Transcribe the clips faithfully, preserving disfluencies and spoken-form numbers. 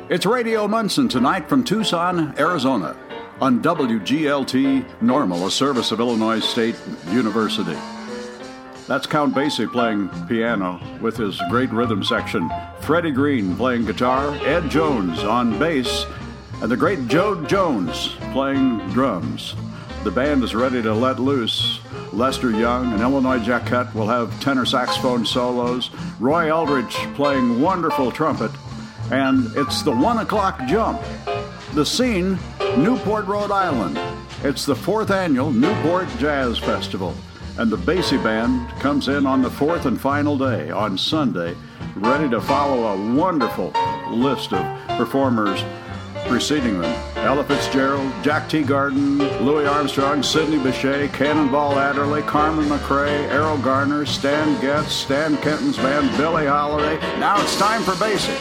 It's Radio Munson tonight from Tucson, Arizona, on W G L T Normal, a service of Illinois State University. That's Count Basie playing piano with his great rhythm section, Freddie Green playing guitar, Ed Jones on bass, and the great Joe Jones playing drums. The band is ready to let loose. Lester Young and Illinois Jacquette will have tenor saxophone solos, Roy Eldridge playing wonderful trumpet, and it's the one o'clock jump. The scene, Newport, Rhode Island. It's the fourth annual Newport Jazz Festival, and the Basie Band comes in on the fourth and final day, on Sunday, ready to follow a wonderful list of performers preceding them. Ella Fitzgerald, Jack Teagarden, Louis Armstrong, Sidney Bechet, Cannonball Adderley, Carmen McRae, Errol Garner, Stan Getz, Stan Kenton's band, Billie Holiday. Now it's time for Basie.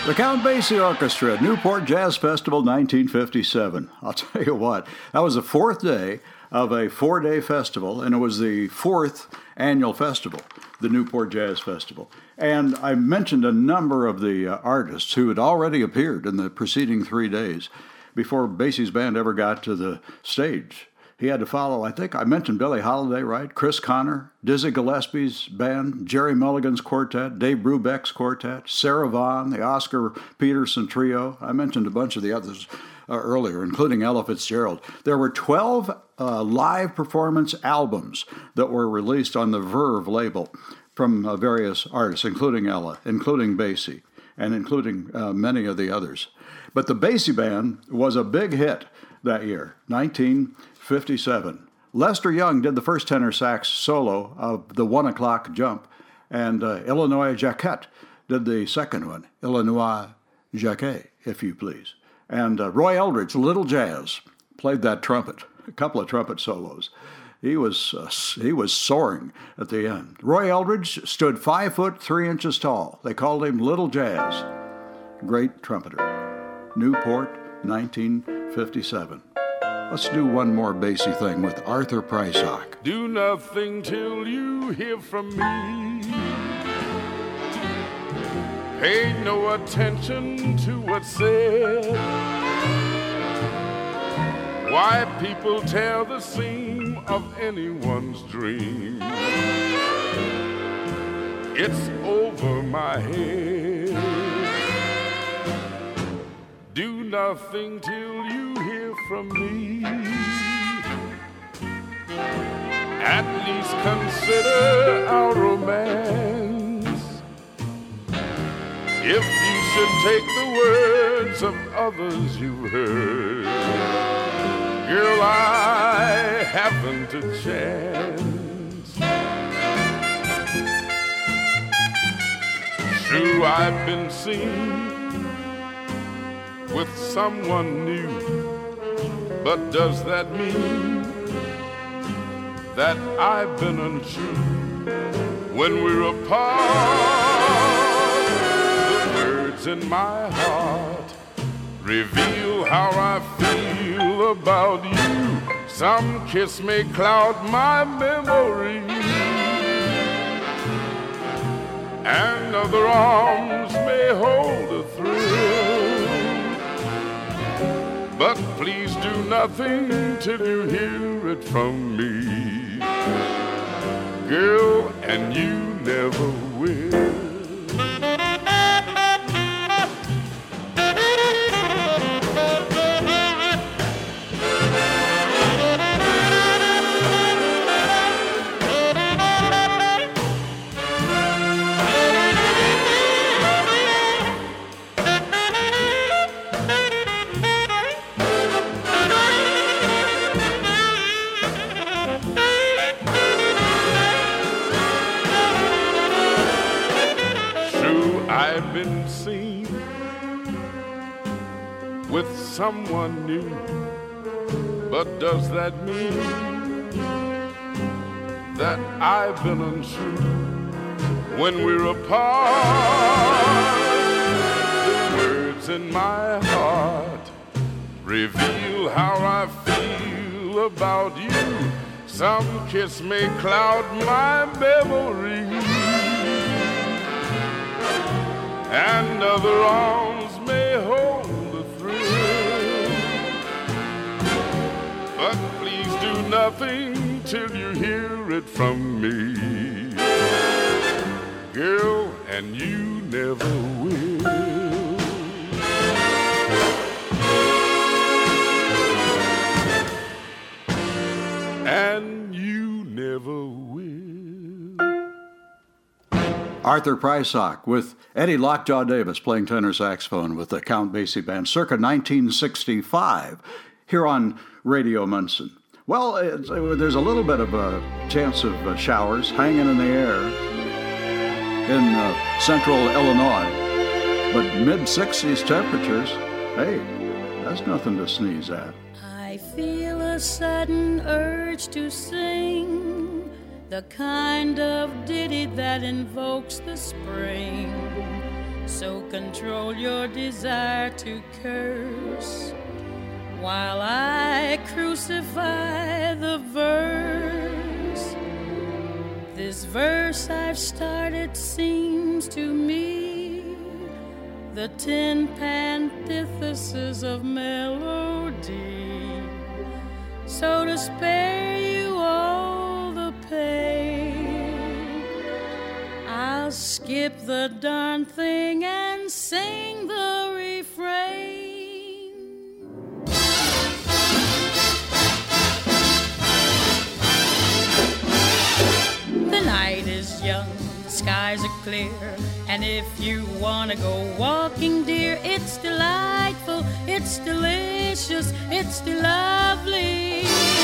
The Count Basie Orchestra, Newport Jazz Festival, nineteen fifty-seven. I'll tell you what, that was the fourth day of a four-day festival, and it was the fourth annual festival, the Newport Jazz Festival. And I mentioned a number of the uh, artists who had already appeared in the preceding three days before Basie's band ever got to the stage. He had to follow, I think I mentioned Billie Holiday, right? Chris Connor, Dizzy Gillespie's band, Jerry Mulligan's quartet, Dave Brubeck's quartet, Sarah Vaughan, the Oscar Peterson trio. I mentioned a bunch of the others uh, earlier, including Ella Fitzgerald. There were twelve uh, live performance albums that were released on the Verve label from uh, various artists, including Ella, including Basie, and including uh, many of the others. But the Basie Band was a big hit that year, nineteen fifty-seven. Lester Young did the first tenor sax solo of the One O'Clock Jump, and uh, Illinois Jacquet did the second one, Illinois Jacquet, if you please. And uh, Roy Eldridge, Little Jazz, played that trumpet, a couple of trumpet solos. He was uh, he was soaring at the end. Roy Eldridge stood five foot three inches tall. They called him Little Jazz. Great trumpeter. Newport, nineteen fifty-seven. Let's do one more Basie thing with Arthur Prysock. Do nothing till you hear from me. Pay no attention to what's said. Why people tear the seam of anyone's dream. It's over my head. Do nothing till you hear from me. At least consider our romance. If you should take the words of others you've heard, girl, I haven't a chance. True, I've been seen with someone new, but does that mean that I've been untrue? When we're apart, the words in my heart reveal how I feel about you. Some kiss may cloud my memory, and other arms may hold a thrill. But please do nothing till you hear it from me, girl, and you never will. I've been seen with someone new, but does that mean that I've been untrue? When we're apart, the words in my heart reveal how I feel about you. Some kiss may cloud my memory, and other arms may hold a thrill. But please do nothing till you hear it from me, girl, and you never will. And you never will. Arthur Prysock with Eddie Lockjaw Davis playing tenor saxophone with the Count Basie Band circa nineteen sixty-five here on Radio Munson. Well, it's, it, there's a little bit of a chance of uh, showers hanging in the air in uh, central Illinois, but mid-sixties temperatures, hey, that's nothing to sneeze at. I feel a sudden urge to sing the kind of ditty that invokes the spring. So control your desire to curse while I crucify the verse. This verse I've started seems to me the tin antithesis of melody. So to spare you all the pain, I'll skip the darn thing and sing the refrain. The night is young, the skies are clear, and if you wanna go walking, dear, it's delightful, it's delicious, it's lovely.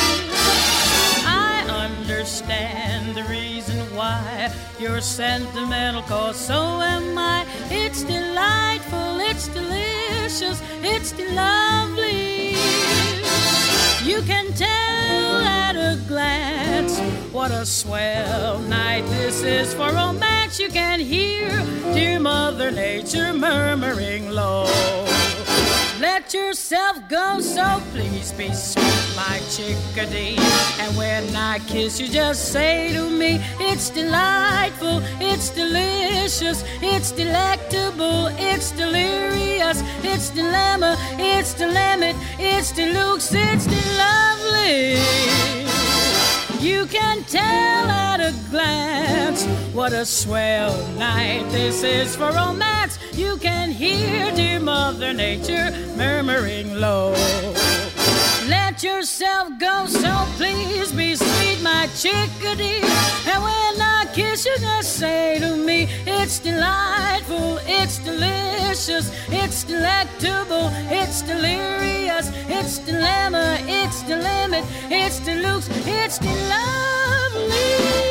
I understand the reason why you're sentimental, 'cause so am I. It's delightful, it's delicious, it's lovely. You can tell at a glance what a swell night this is for romance. You can hear dear Mother Nature murmuring low. Let yourself go, so please be sweet, my chickadee. And when I kiss you, just say to me, it's delightful, it's delicious, it's delectable, it's delirious, it's dilemma, it's dilemma, it's deluxe, it's lovely. You can tell at a glance what a swell night this is for romance. You can hear dear Mother Nature murmuring low. Let yourself go, so please be sweet, my chickadee. And when I kiss you, just say to me, it's delightful, it's delicious, it's delectable, it's delirious, it's dilemma, it's the limit, it's deluxe, it's lovely.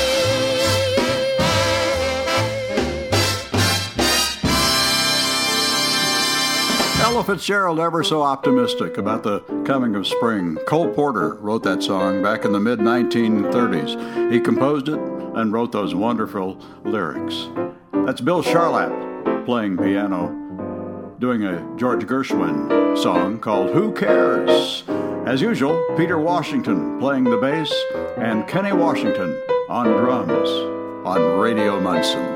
Ella Fitzgerald, ever so optimistic about the coming of spring. Cole Porter wrote that song back in the mid nineteen thirties. He composed it and wrote those wonderful lyrics. That's Bill Charlap playing piano, doing a George Gershwin song called Who Cares? As usual, Peter Washington playing the bass and Kenny Washington on drums on Radio Munson.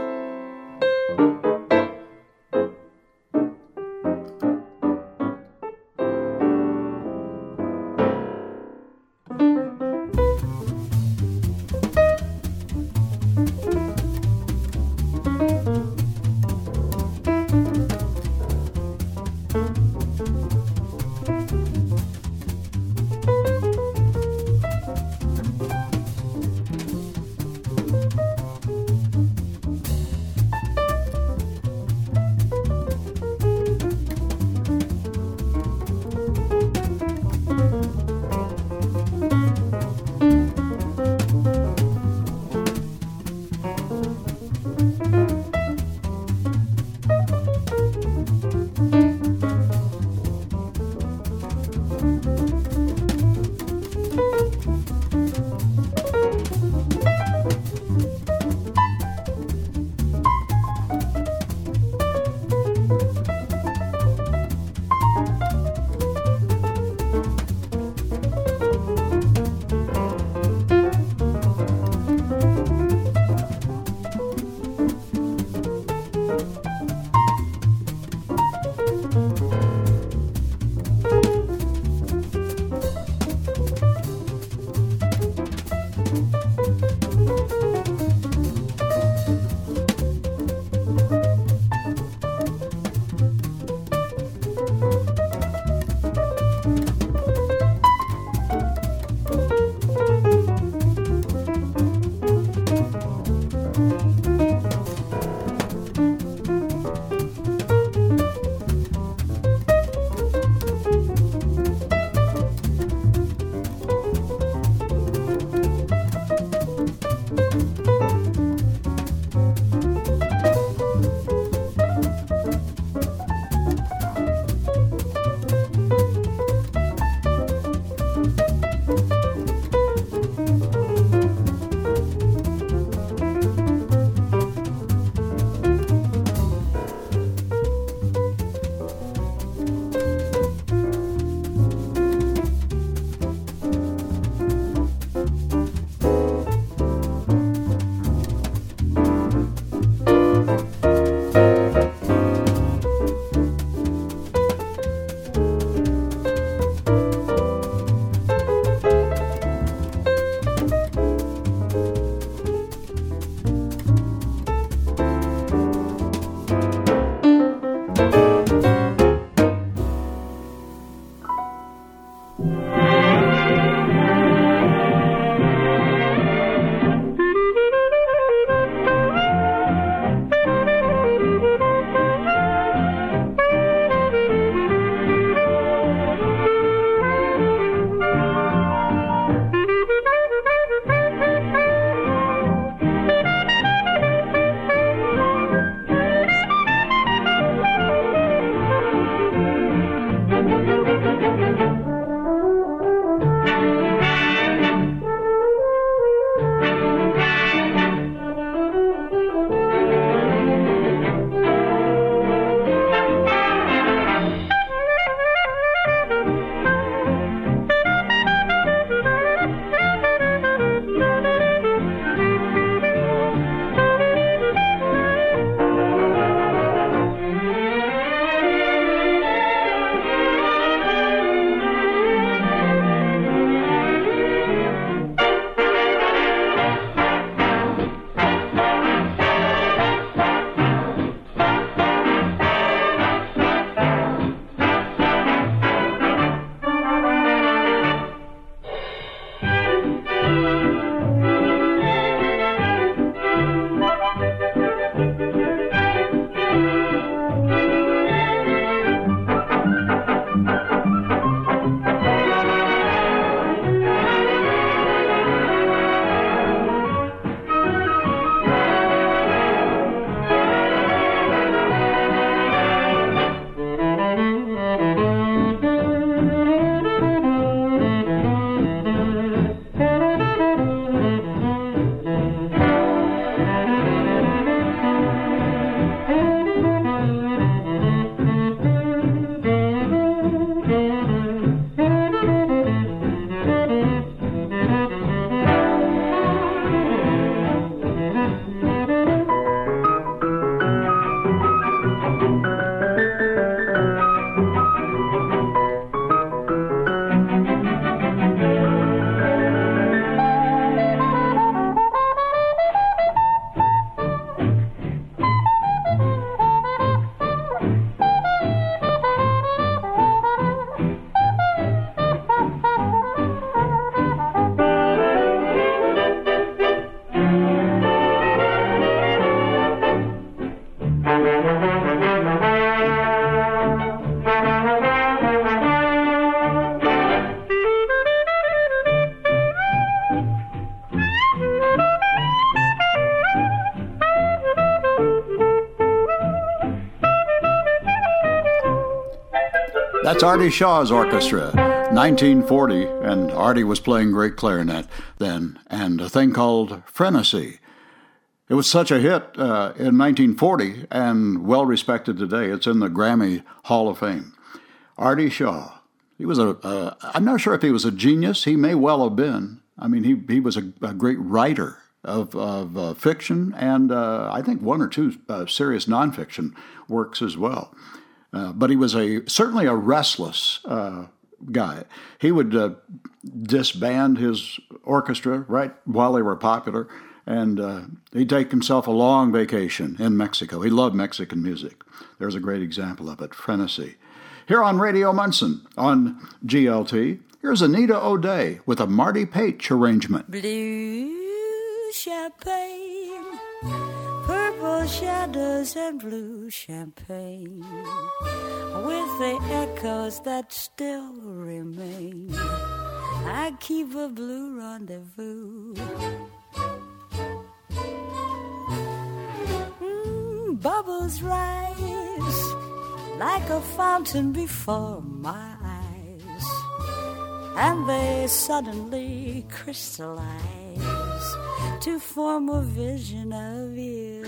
That's Artie Shaw's orchestra, nineteen forty, and Artie was playing great clarinet then, and a thing called Frenesy. It was such a hit uh, in nineteen forty and well respected today. It's in the Grammy Hall of Fame. Artie Shaw. He was a, uh, I'm not sure if he was a genius. He may well have been. I mean, he, he was a, a great writer of, of uh, fiction and uh, I think one or two uh, serious nonfiction works as well. Uh, but he was a certainly a restless uh, guy. He would uh, disband his orchestra right while they were popular, and uh, he'd take himself a long vacation in Mexico. He loved Mexican music. There's a great example of it, Frenesy. Here on Radio Munson on G L T, here's Anita O'Day with a Marty Paich arrangement. Blue champagne, purple shadows and blue champagne, with the echoes that still remain, I keep a blue rendezvous. Mm, bubbles rise like a fountain before my eyes, and they suddenly crystallize to form a vision of you.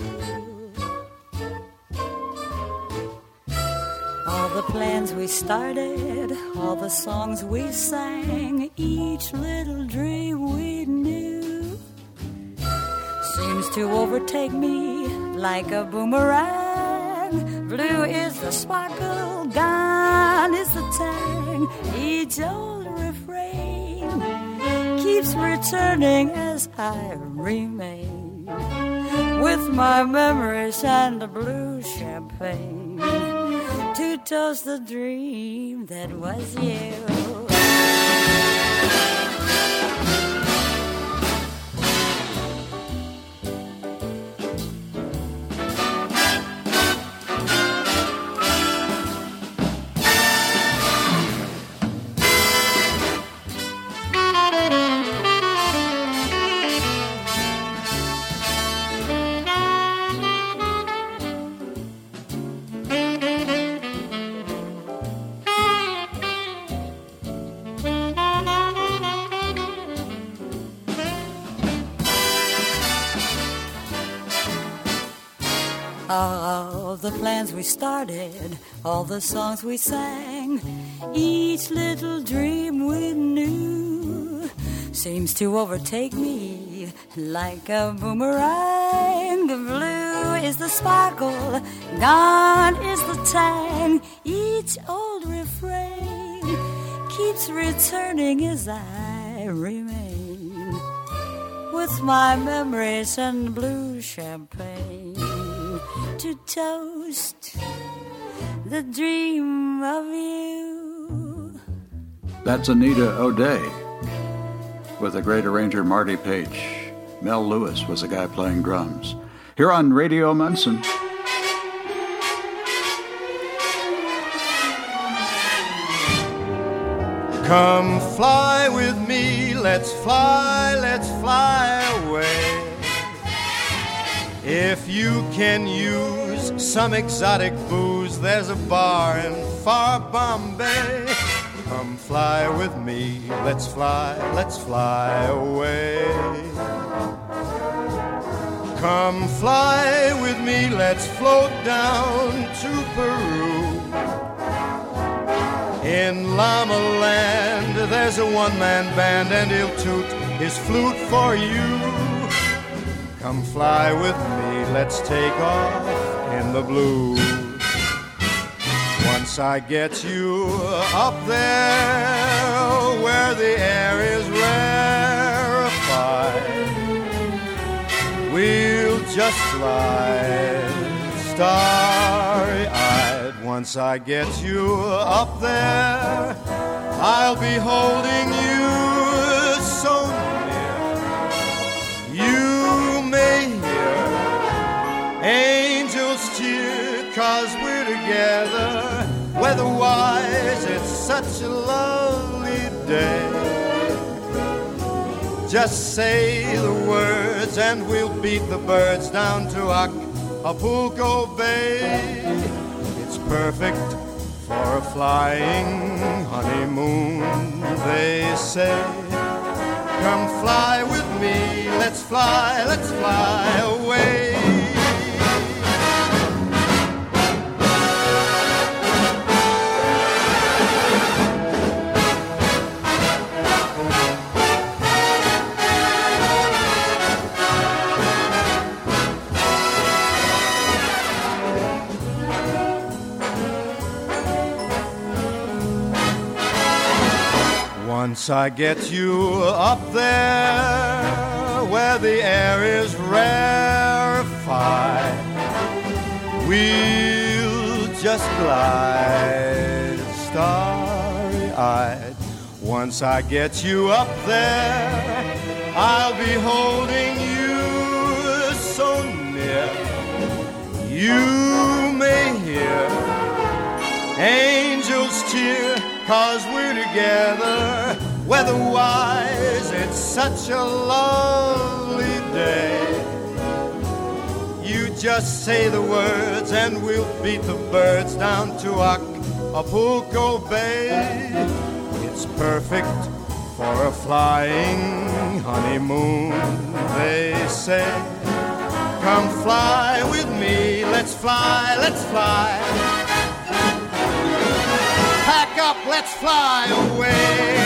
All the plans we started, all the songs we sang, each little dream we knew seems to overtake me like a boomerang. Blue is the sparkle, gone is the tang. Each old refrain keeps returning as I remain, with my memories and the blue champagne, to toast the dream that was you. All the plans we started, all the songs we sang, each little dream we knew seems to overtake me like a boomerang. The blue is the sparkle, gone is the tang. Each old refrain keeps returning as I remain, with my memories and blue champagne, to toast the dream of you. That's Anita O'Day with the great arranger Marty Paich. Mel Lewis was the guy playing drums. Here on Radio Munson. Come fly with me, let's fly, let's fly away. If you can use some exotic booze, there's a bar in far Bombay. Come fly with me, let's fly, let's fly away. Come fly with me, let's float down to Peru. In Llama Land, there's a one-man band, and he'll toot his flute for you. Come fly with me, let's take off in the blue. Once I get you up there where the air is rarefied, we'll just glide starry-eyed. Once I get you up there, I'll be holding you so near. You may hear angels cheer, 'cause we're together. Weather-wise, it's such a lovely day. Just say the words and we'll beat the birds down to Acapulco Bay. It's perfect for a flying honeymoon, they say. Come fly with me, let's fly, let's fly away. Once I get you up there where the air is rarefied, we'll just glide starry-eyed. Once I get you up there, I'll be holding you so near. You may hear angels cheer, 'cause we're together, weather-wise, it's such a lovely day. You just say the words and we'll beat the birds down to Acapulco Bay. It's perfect for a flying honeymoon, they say. Come fly with me, let's fly, let's fly. Pack up, let's fly away.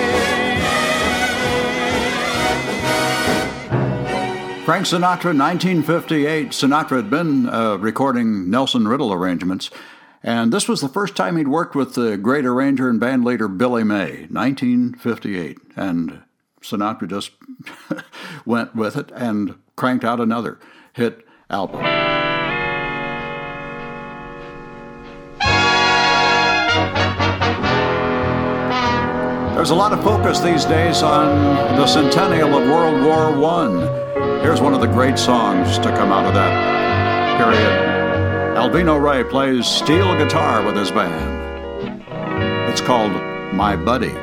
Frank Sinatra, nineteen fifty-eight. Sinatra had been uh, recording Nelson Riddle arrangements, and this was the first time he'd worked with the great arranger and band leader Billy May, nineteen fifty-eight. And Sinatra just went with it and cranked out another hit album. There's a lot of focus these days on the centennial of World War One. Here's one of the great songs to come out of that period. Alvino Ray plays steel guitar with his band. It's called My Buddy.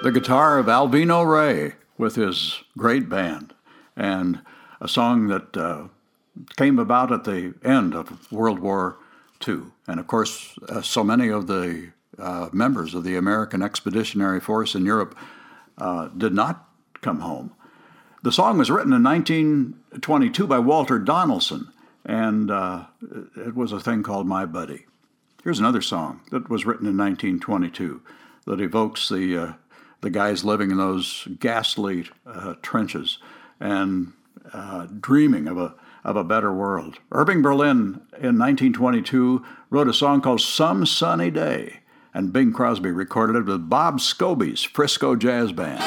The guitar of Alvino Rey with his great band, and a song that uh, came about at the end of World War Two. And of course, uh, so many of the uh, members of the American Expeditionary Force in Europe uh, did not come home. The song was written in nineteen twenty-two by Walter Donaldson, and uh, it was a thing called My Buddy. Here's another song that was written in nineteen twenty-two that evokes the uh, the guys living in those ghastly uh, trenches and uh, dreaming of a of a better world. Irving Berlin in nineteen twenty-two wrote a song called Some Sunny Day, and Bing Crosby recorded it with Bob Scobie's Frisco Jazz Band.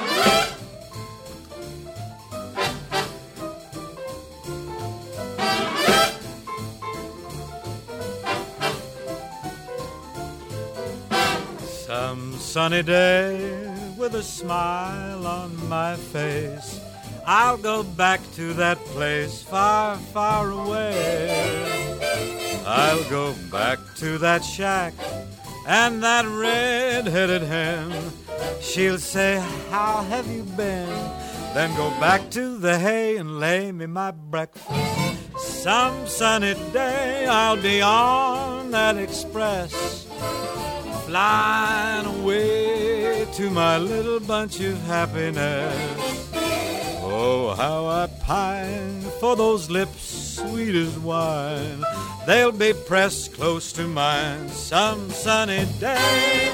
Some sunny day with a smile on my face, I'll go back to that place far, far away. I'll go back to that shack and that red-headed hen. She'll say, how have you been? Then go back to the hay and lay me my breakfast. Some sunny day I'll be on that express, flying away to my little bunch of happiness. Oh, how I pine for those lips sweet as wine. They'll be pressed close to mine some sunny day.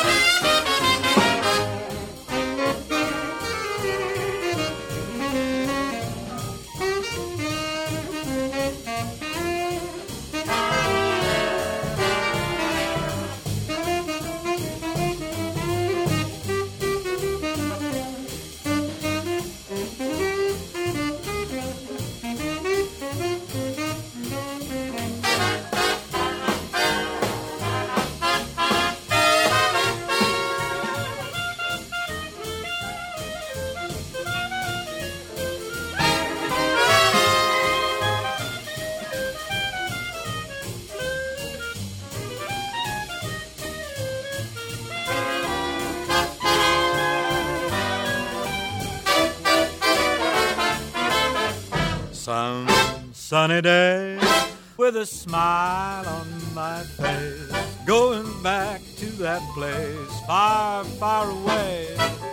Some sunny day with a smile on my face, going back to that place far, far away.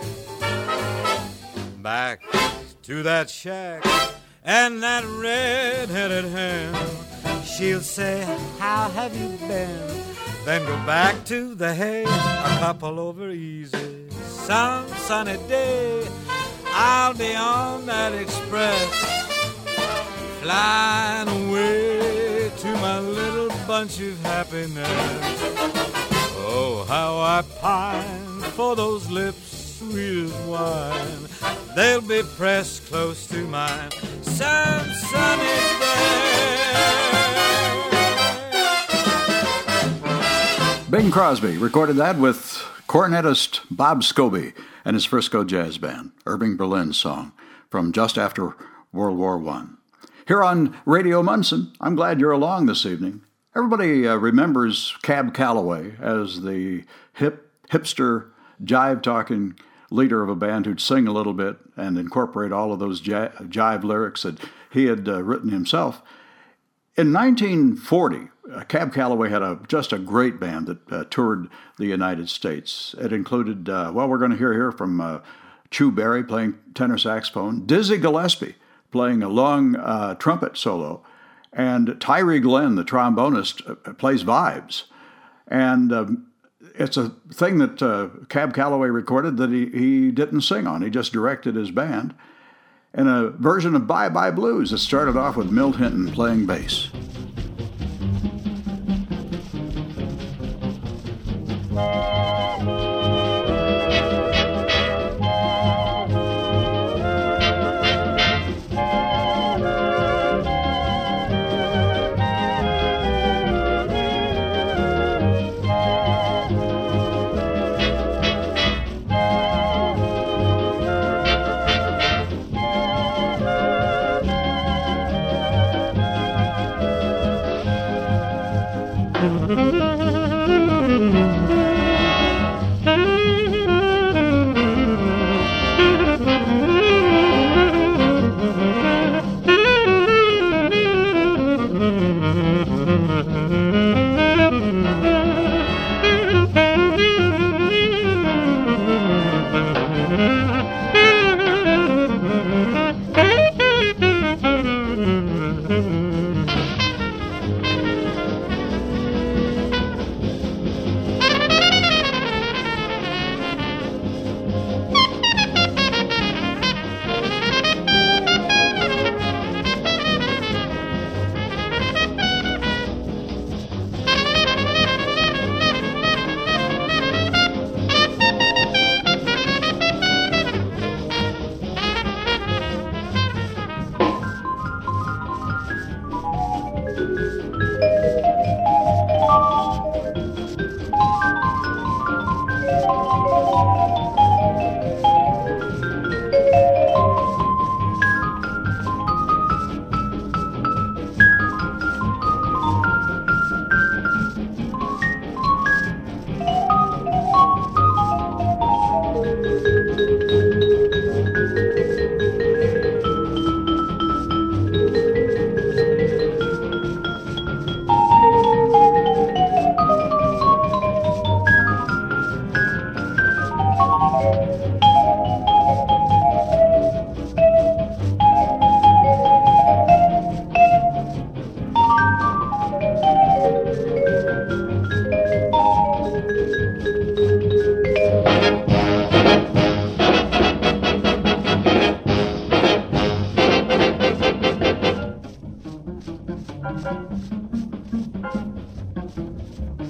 Back to that shack and that red-headed hen. She'll say, how have you been? Then go back to the hay, a couple over easy. Some sunny day I'll be on that express, flying away to my little bunch of happiness. Oh, how I pine for those lips sweet as wine. They'll be pressed close to mine some sunny day. Bing Crosby recorded that with cornetist Bob Scobie and his Frisco Jazz Band, Irving Berlin's song from just after World War One. Here on Radio Munson, I'm glad you're along this evening. Everybody uh, remembers Cab Calloway as the hip, hipster, jive-talking leader of a band who'd sing a little bit and incorporate all of those j- jive lyrics that he had uh, written himself. In nineteen forty, uh, Cab Calloway had a, just a great band that uh, toured the United States. It included, uh, well, we're going to hear here from uh, Chu Berry playing tenor saxophone, Dizzy Gillespie playing a long uh, trumpet solo, and Tyree Glenn, the trombonist, uh, plays vibes. And um, it's a thing that uh, Cab Calloway recorded that he, he didn't sing on. He just directed his band. In a version of Bye Bye Blues, it started off with Milt Hinton playing bass.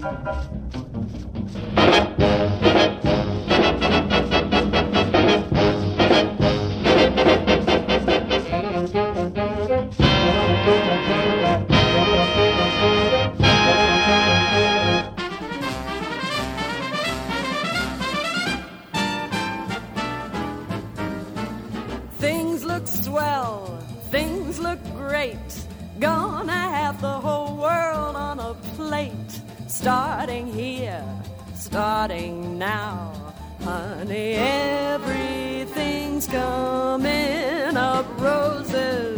Things look swell, things look great. Gonna have the whole world on a plate. Starting here, starting now. Honey, everything's coming up roses.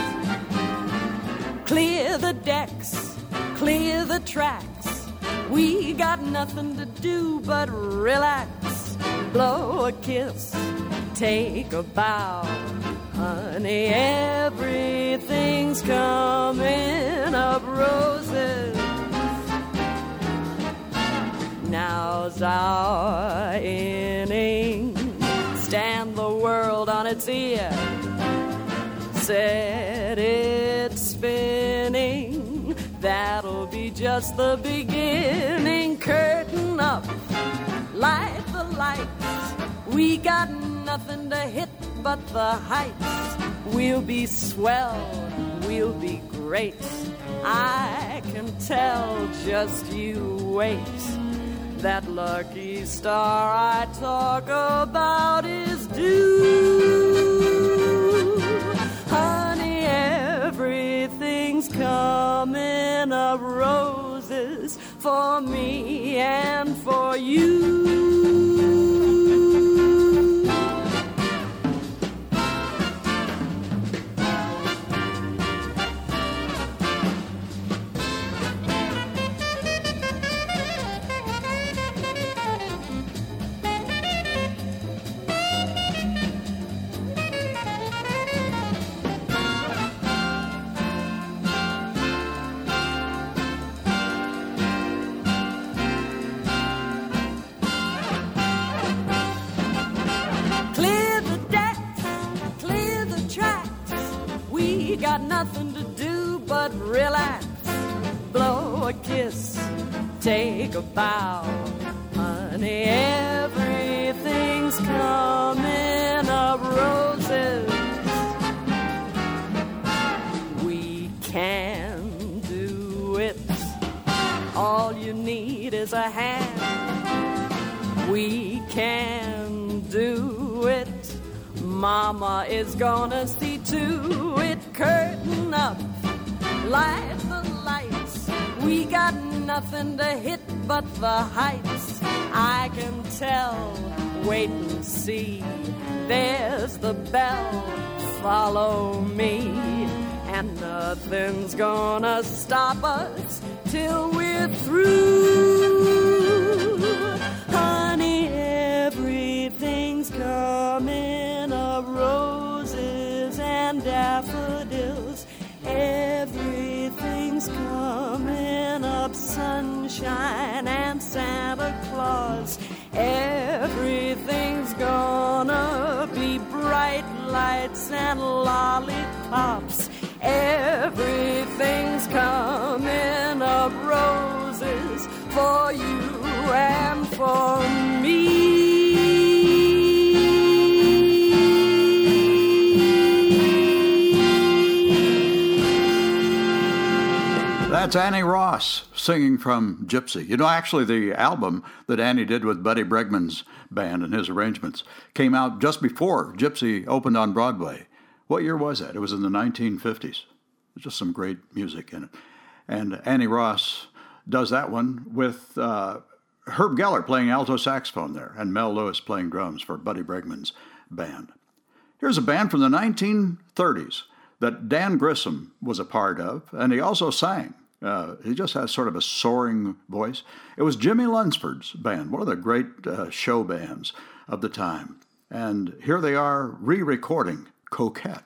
Clear the decks, clear the tracks. We got nothing to do but relax. Blow a kiss, take a bow. Honey, everything's coming up roses. Now's our inning. Stand the world on its ear. Set it spinning. That'll be just the beginning. Curtain up, light the lights. We got nothing to hit but the heights. We'll be swell, we'll be great. I can tell, just you wait. That lucky star I talk about is due. Honey, everything's coming up roses for me and for you. Got nothing to do but relax. Blow a kiss, take a bow. Honey, everything's coming up roses. We can do it. All you need is a hand. We can do it. Mama is gonna see to it. Curtain up, light the lights. We got nothing to hit but the heights. I can tell, wait and see. There's the bell, follow me. And nothing's gonna stop us till we're through. Honey, everything's coming up roses and daffodils. Everything's coming up sunshine and Santa Claus. Everything's gonna be bright lights and lollipops. Everything's coming up roses for you and for me. That's Annie Ross singing from Gypsy. You know, actually, the album that Annie did with Buddy Bregman's band and his arrangements came out just before Gypsy opened on Broadway. What year was that? It was in the nineteen fifties. There's just some great music in it. And Annie Ross does that one with uh, Herb Geller playing alto saxophone there and Mel Lewis playing drums for Buddy Bregman's band. Here's a band from the nineteen thirties that Dan Grissom was a part of, and he also sang. Uh, he just has sort of a soaring voice. It was Jimmy Lunsford's band, one of the great uh, show bands of the time. And here they are re-recording Coquette.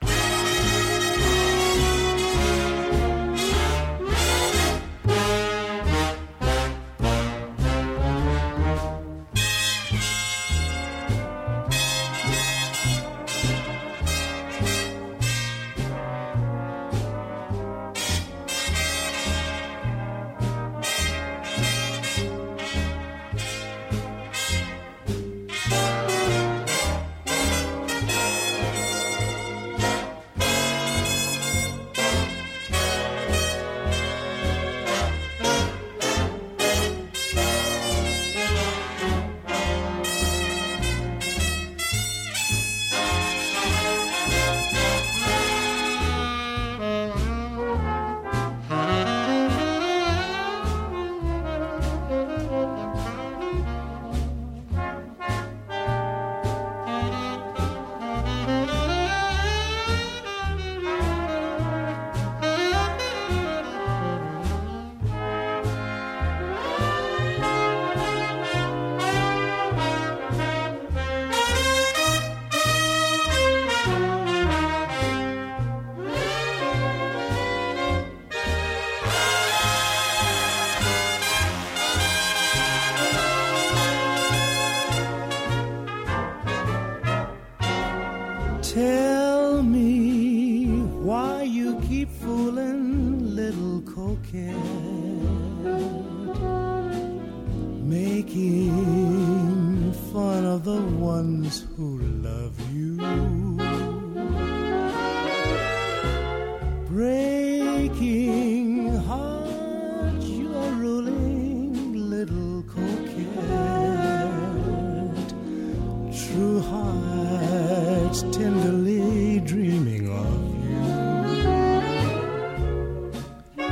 making fun of the ones who love you, breaking hearts you're ruling, little coquette, true hearts tenderly dreaming of you.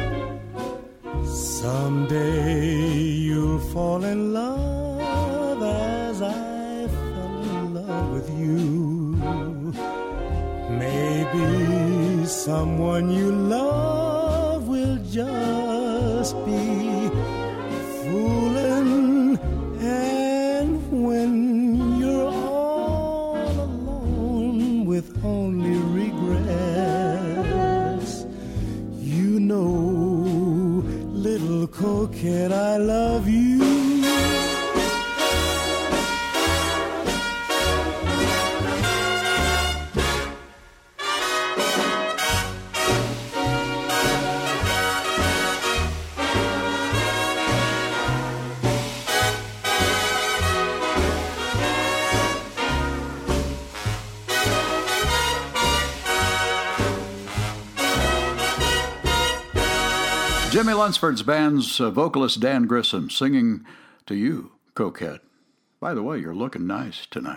Someday you'll fall in love as I fell in love with you. Maybe someone you love will just be fooling, and when you're all alone with only regrets, you know, little coquette, I love you. Jimmy Lunsford's band's uh, vocalist Dan Grissom singing to you, Coquette. By the way, you're looking nice tonight.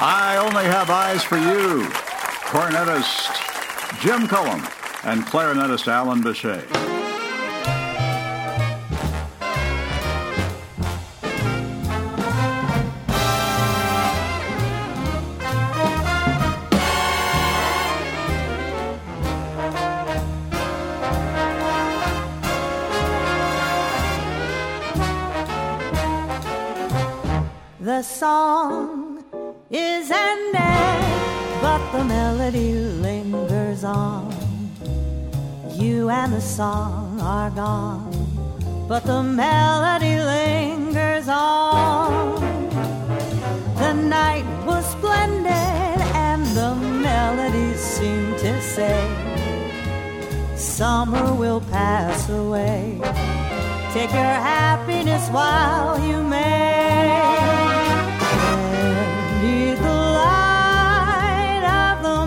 I Only Have Eyes for You, cornetist Jim Cullum and clarinetist Alan Bechet. The song is ended, but the melody lingers on. You and the song are gone, but the melody lingers on. The night was splendid, and the melody seemed to say, summer will pass away. Take your happiness while you may. Beneath the light of the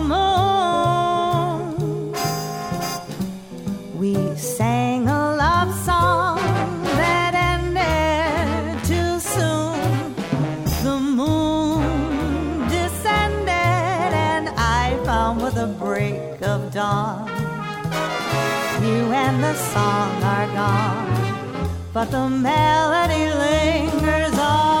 moon, we sang a love song that ended too soon. The moon descended, and I found with the break of dawn, you and the song are gone, but the melody lingers on.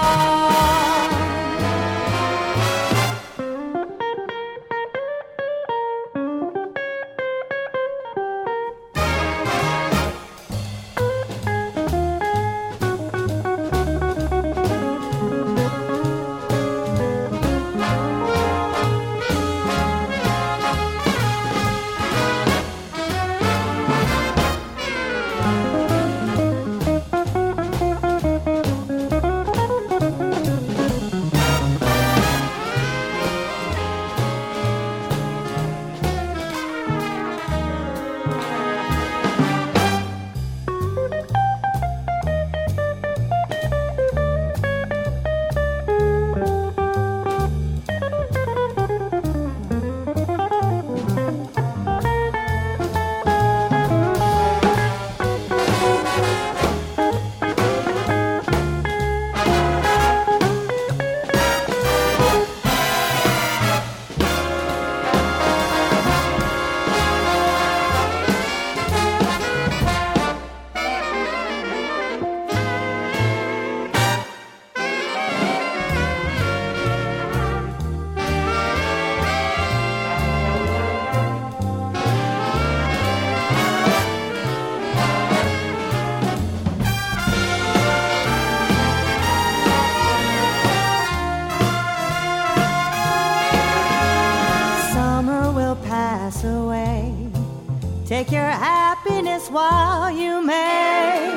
Take your happiness while you may.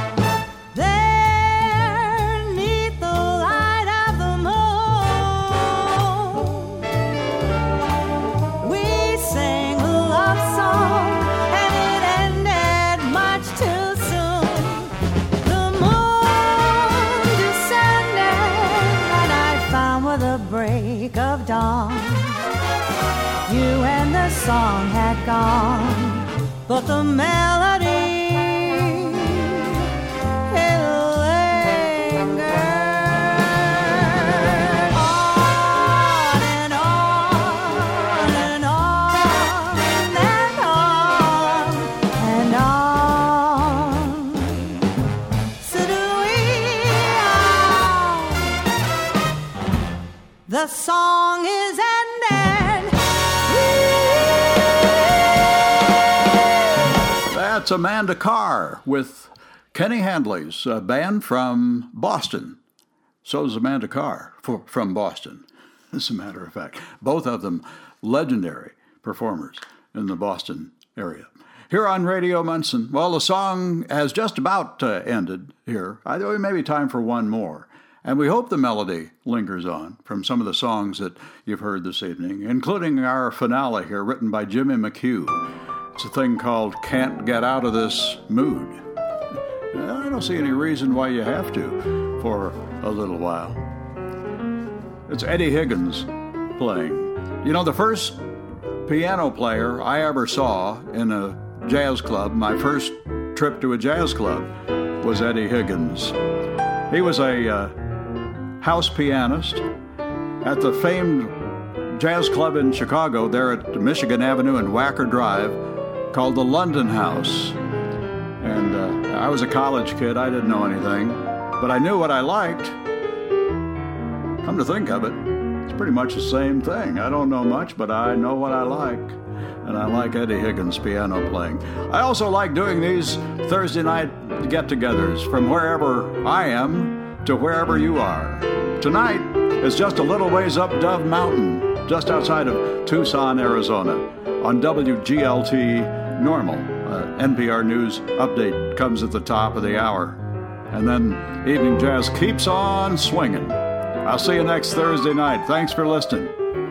There, 'neath the light of the moon, we sang a love song, and it ended much too soon. The moon descended, and I found with the break of dawn, you and the song had gone, but the melody, it lingered on and on and on and on and on. So do we all. The song is ended. That's Amanda Carr with Kenny Handley's uh, band from Boston. So is Amanda Carr for, from Boston, as a matter of fact. Both of them legendary performers in the Boston area. Here on Radio Munson, well, the song has just about uh, ended here. I think maybe time for one more. And we hope the melody lingers on from some of the songs that you've heard this evening, including our finale here, written by Jimmy McHugh. It's a thing called Can't Get Out of This Mood. I don't see any reason why you have to for a little while. It's Eddie Higgins playing. You know, the first piano player I ever saw in a jazz club, my first trip to a jazz club, was Eddie Higgins. He was a uh, house pianist, at the famed jazz club in Chicago, there at Michigan Avenue and Wacker Drive, called the London House. And uh, I was a college kid. I didn't know anything, but I knew what I liked. Come to think of it, it's pretty much the same thing. I don't know much, but I know what I like. And I like Eddie Higgins' piano playing. I also like doing these Thursday night get-togethers from wherever I am to wherever you are. Tonight is just a little ways up Dove Mountain, just outside of Tucson, Arizona, on W G L T Normal. Uh, N P R News update comes at the top of the hour. And then Evening Jazz keeps on swinging. I'll see you next Thursday night. Thanks for listening.